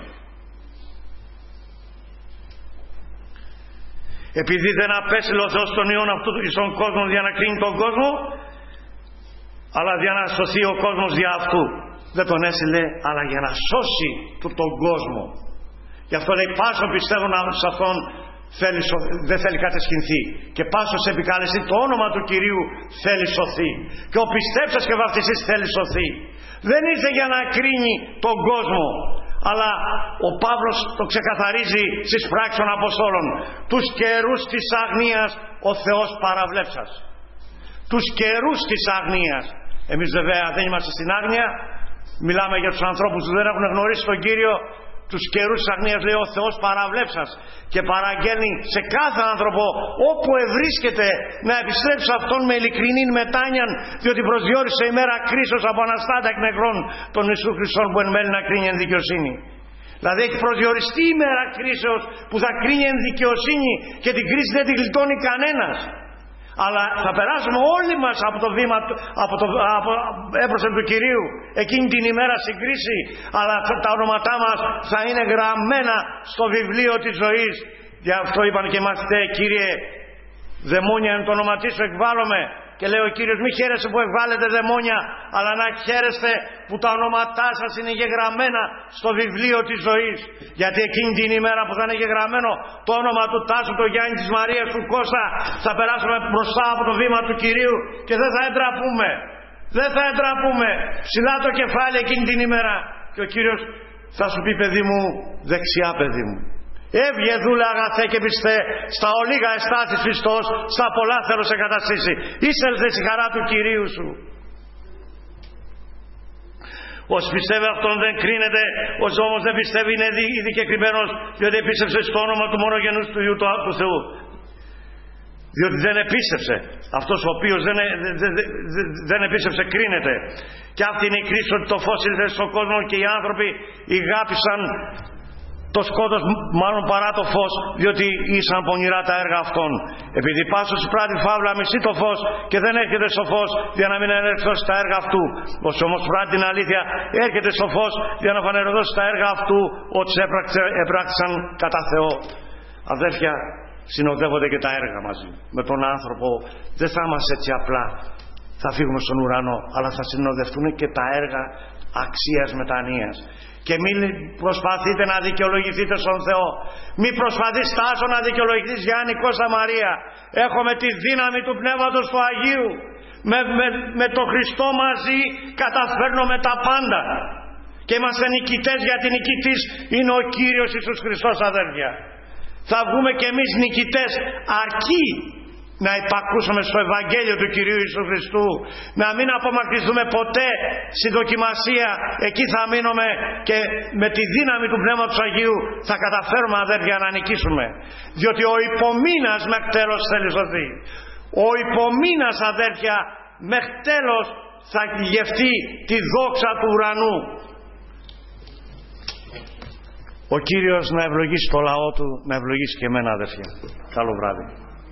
Επειδή δεν απέστειλε ο Θεός τον Υιόν αυτού στον κόσμο για να κρίνει τον κόσμο, αλλά για να σωθεί ο κόσμος δια αυτού. Δεν τον έστειλε, αλλά για να σώσει τον κόσμο. Γι' αυτό λέει, πάσο πιστεύουν σε αυτόν θέλει, δεν θέλει κατεσχυνθεί, και πάσος επικαλεστεί το όνομα του Κυρίου θέλει σωθεί, και ο πιστέψας και βαφτιστής θέλει σωθεί. Δεν ήρθε για να κρίνει τον κόσμο, αλλά ο Παύλος το ξεκαθαρίζει στις πράξεις των Αποστόλων. Τους καιρούς της αγνίας ο Θεός παραβλέψας. Τους καιρούς της αγνίας. Εμείς βέβαια δεν είμαστε στην άγνοια, μιλάμε για τους ανθρώπους που δεν έχουν γνωρίσει τον Κύριο. Τους καιρούς της αγνίας, λέει, ο Θεός παραβλέψας, και παραγγέλνει σε κάθε άνθρωπο όπου ευρίσκεται να επιστρέψει σε Αυτόν με ειλικρινή μετάνοια, διότι προσδιορίσε η μέρα κρίσεως από αναστάτα εκ νεκρών τον Ιησού Χριστόν, που εν μέλει να κρίνει εν δικαιοσύνη. Δηλαδή έχει προσδιοριστεί η μέρα κρίσεως που θα κρίνει εν δικαιοσύνη, και την κρίση δεν τη γλιτώνει κανένας. Αλλά θα περάσουμε όλοι μας από το βήμα, από το από, έπροσθεν του Κυρίου εκείνη την ημέρα στην κρίση, αλλά τα ονόματά μας θα είναι γραμμένα στο βιβλίο της ζωής. Γι' αυτό είπαν και οι μαθητές, Κύριε, δαιμόνια εν το όνομα σου εκβάλλομαι. Και λέει ο Κύριος, μη χαίρεστε που εκβάλλετε δαιμόνια, αλλά να χαίρεστε που τα ονόματά σας είναι γεγραμμένα στο βιβλίο της ζωής. Γιατί εκείνη την ημέρα που θα είναι γεγραμμένο το όνομα του Τάσου, του Γιάννη, της Μαρίας, του Κώστα, θα περάσουμε μπροστά από το βήμα του Κυρίου και δεν θα εντραπούμε. Δεν θα εντραπούμε. Ψηλά το κεφάλι εκείνη την ημέρα. Και ο Κύριος θα σου πει, παιδί μου, δεξιά παιδί μου. Έβγε δούλε αγαθέ και πιστέ, στα ολίγα εστάσεις πιστός, στα πολλά θέλω σε καταστήσει. Εισέλθε στη χαρά του Κυρίου σου. Όσοι πιστεύει αυτόν δεν κρίνεται, όσοι όμως δεν πιστεύει είναι ήδη και κρυμμένος, διότι επίστεψε στο όνομα του μονογενούς του Υιού του Θεού. Διότι δεν επίστεψε. Αυτός ο οποίος δεν, δεν, δεν, δεν επίστεψε κρίνεται. Και αυτή είναι η κρίση, ότι το φως ήρθε στον κόσμο και οι άνθρωποι ηγάπησαν το σκότος μάλλον παρά το φως, διότι ήσαν πονηρά τα έργα αυτών. Επειδή πάσος πράττει φαύλα μισεί το φως και δεν έρχεται στο φως για να μην ενερθώσει στα έργα αυτού. Όσο όμως πράττει την αλήθεια έρχεται στο φως για να φανερωθώσει στα έργα αυτού ότι σε έπραξαν κατά Θεό. Αδέρφια, συνοδεύονται και τα έργα μαζί. Με τον άνθρωπο δεν θα είμαστε έτσι απλά θα φύγουμε στον ουρανό, αλλά θα συνοδευτούν και τα έργα αξίας μετανοίας. Και μην προσπαθείτε να δικαιολογηθείτε στον Θεό. Μην προσπαθείς Τάσο να δικαιολογηθείς για Άννη, Κώστα, Μαρία. Έχουμε τη δύναμη του Πνεύματος του Αγίου. Με, με, με το Χριστό μαζί καταφέρνουμε τα πάντα. και είμαστε νικητές, γιατί νικητής είναι ο Κύριος Ιησούς Χριστός, αδέρφια. Θα βγούμε και εμείς νικητές, αρκεί να υπακούσουμε στο Ευαγγέλιο του Κυρίου Ιησού Χριστού, να μην απομακρυνθούμε ποτέ στη δοκιμασία. Εκεί θα μείνουμε και με τη δύναμη του Πνεύματος Αγίου θα καταφέρουμε, αδέρφια, να νικήσουμε, διότι ο υπομείνας μέχρι τέλος θέλει σωθεί. Ο υπομείνας, αδέρφια, μέχρι τέλος θα γευτεί τη δόξα του ουρανού. Ο Κύριος να ευλογήσει το λαό του, να ευλογήσει και εμένα, αδέρφια. Καλό βράδυ.